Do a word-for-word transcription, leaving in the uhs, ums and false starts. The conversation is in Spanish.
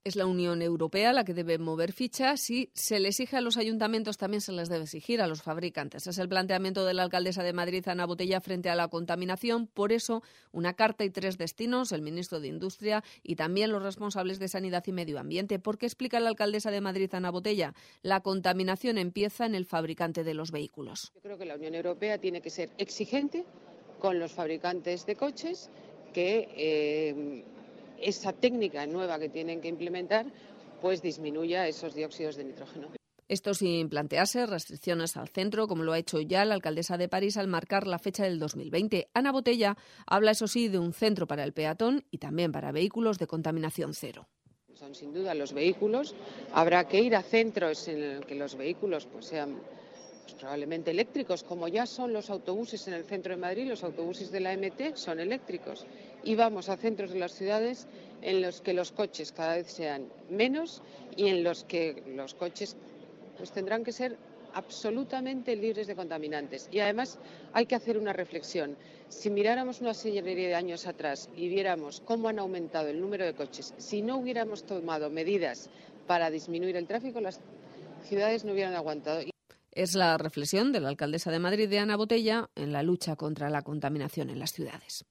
Es la Unión Europea la que debe mover fichas y se le exige a los ayuntamientos, también se les debe exigir a los fabricantes. Es el planteamiento de la alcaldesa de Madrid, Ana Botella, frente a la contaminación. Por eso, una carta y tres destinos, el ministro de Industria y también los responsables de Sanidad y Medio Ambiente. ¿Por qué explica la alcaldesa de Madrid, Ana Botella? La contaminación empieza en el fabricante de los vehículos. Yo creo que la Unión Europea tiene que ser exigente con los fabricantes de coches, que eh, esa técnica nueva que tienen que implementar pues disminuya esos dióxidos de nitrógeno. Esto sin plantearse restricciones al centro, como lo ha hecho ya la alcaldesa de París al marcar la fecha del dos mil veinte. Ana Botella habla, eso sí, de un centro para el peatón y también para vehículos de contaminación cero. Son sin duda los vehículos. Habrá que ir a centros en los que los vehículos pues, sean pues, probablemente eléctricos, como ya son los autobuses en el centro de Madrid. Los autobuses de la M T son eléctricos. Y vamos a centros de las ciudades en los que los coches cada vez sean menos y en los que los coches pues, tendrán que ser absolutamente libres de contaminantes. Y además hay que hacer una reflexión. Si miráramos una serie de años atrás y viéramos cómo han aumentado el número de coches, si no hubiéramos tomado medidas para disminuir el tráfico, las ciudades no hubieran aguantado. Es la reflexión de la alcaldesa de Madrid, de Ana Botella, en la lucha contra la contaminación en las ciudades.